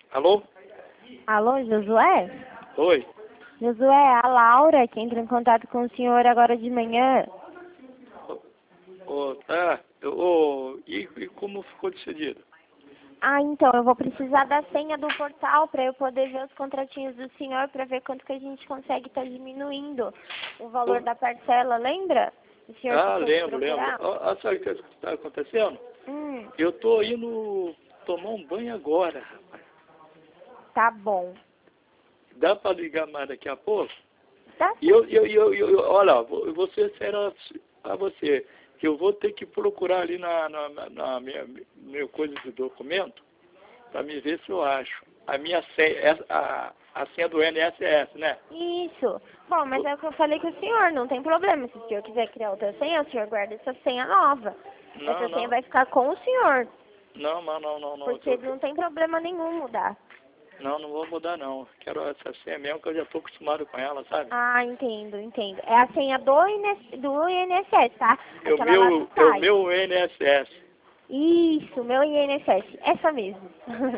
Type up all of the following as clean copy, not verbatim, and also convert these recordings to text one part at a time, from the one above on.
Alô? Alô, Josué? Oi. Josué, a Laura que entra em contato com o senhor agora de manhã. E como ficou decidido? Ah, então, eu vou precisar da senha do portal para eu poder ver os contratinhos do senhor para ver quanto que a gente consegue estar diminuindo o valor da parcela, lembra? O senhor ficou de Lembro. procurar? Sabe o que está acontecendo? Hum, Eu tô indo tomar um banho agora, rapaz. tá bom. Dá para ligar mais daqui a pouco? Tá E olha, eu vou ser sério a você, que eu vou ter que procurar ali na minha coisa de documento para me ver se eu acho. A minha senha, a senha do INSS, né? Isso. Bom, mas é o que eu falei com o senhor, não tem problema. Se o senhor quiser criar outra senha, o senhor guarda essa senha nova. Essa senha vai ficar com o senhor. Não, mas não. Porque não tem problema nenhum mudar. Não vou mudar não. Quero essa senha mesmo que eu já estou acostumado com ela, sabe? Ah, entendo. É a senha do INSS, tá? É o Aquela lá do site. meu INSS. Isso, meu INSS. Essa mesmo.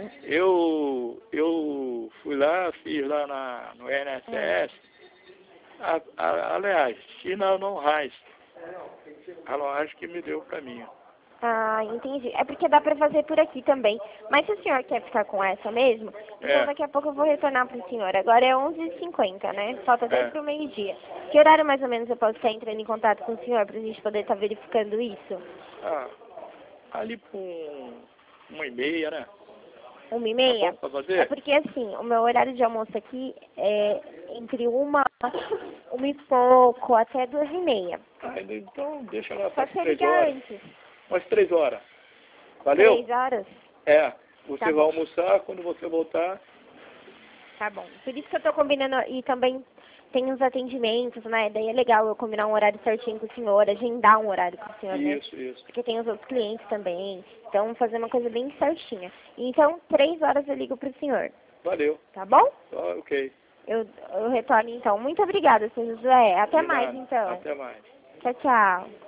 Eu fui lá, fiz lá no INSS. Aliás, China não Raiz. A Lojas que me deu para mim. Ah, entendi. É porque dá pra fazer por aqui também. Mas se o senhor quer ficar com essa mesmo, então daqui a pouco eu vou retornar pro senhor. Agora é 11h50, né? Falta 10 pro meio-dia. Que horário mais ou menos eu posso estar entrando em contato com o senhor pra gente poder estar verificando isso? Ali por 1h30, né? 1h30? Tá bom pra fazer? É porque assim, o meu horário de almoço aqui é entre uma e pouco, até 2h30. Então deixa lá Só para que você 3 ligar horas. antes. Umas 3 horas. Valeu? 3 horas? Você Tá vai bom. almoçar, quando você voltar. Tá bom. Por isso que eu tô combinando, e também tem os atendimentos, né? Daí é legal eu combinar um horário certinho com o senhor, agendar um horário com o senhor, né? Isso. Porque tem os outros clientes também. Então, fazer uma coisa bem certinha. Então, 3 horas eu ligo pro senhor. Valeu. Tá bom? Ok. Eu retorno então. Muito obrigada, seu Josué. Até De mais, nada. então. Até mais. Tchau, tchau.